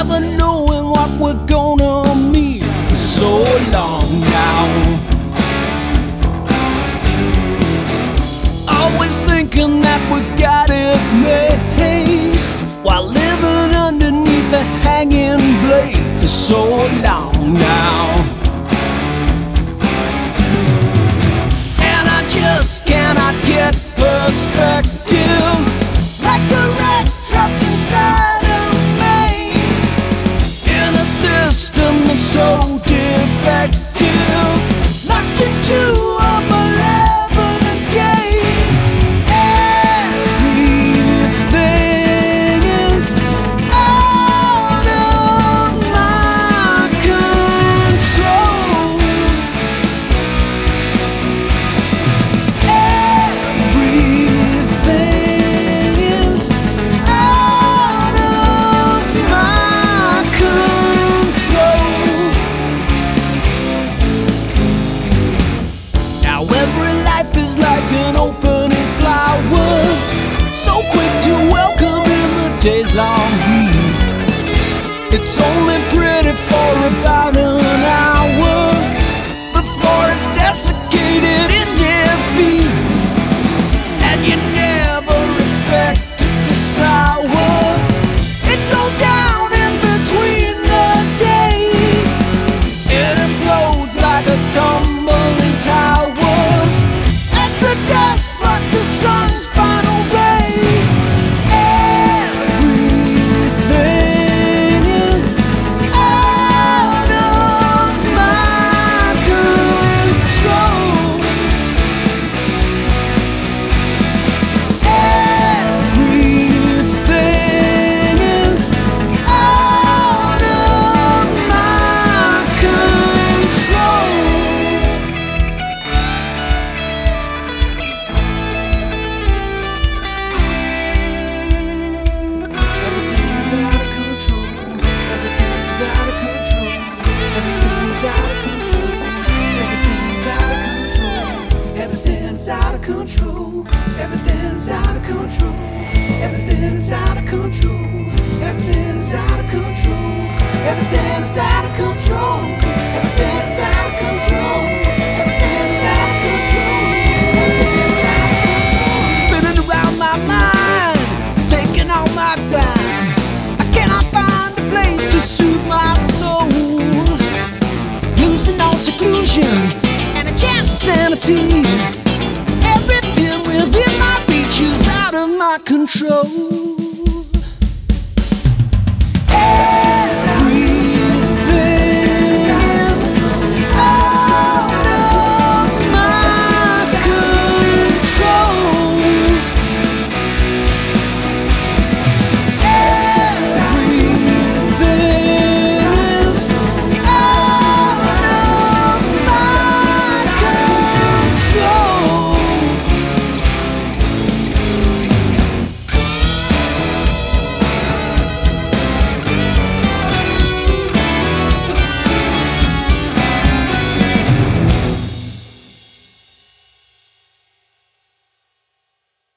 never knowing what we're gonna meet for so long now. Always thinking that we got it made, while living underneath the hanging blade for so long now. And I just cannot get perspective, like a rat trapped inside a maze, in a system that's so defective, locked into a malevolent gaze. Everything is out of my control. Everything is out of my control. Now every life is like an opening flower, so quick to welcome in the day's long heat. It's only pretty for about an hour before it's desiccated in defeat, and you never expect it to sour. It goes down in between the days, it implodes like a tumbling tower as the dust blocks the sun's final rays. Everything is out of my control. Everything is out of my control. Everything's out of control. Everything's out of control. Everything's out of control. Everything's out of control. Everything's out of control. Everything's out of control. Everything's out of control. Everything's out of control. Everything's out of control. Everything's out of control. Everything's out of control. Everything's out of control. Spinning around my mind, taking all my time. I cannot find a place to soothe my soul, losing all seclusion and a chance at sanity. Everything within my reach is out of my control.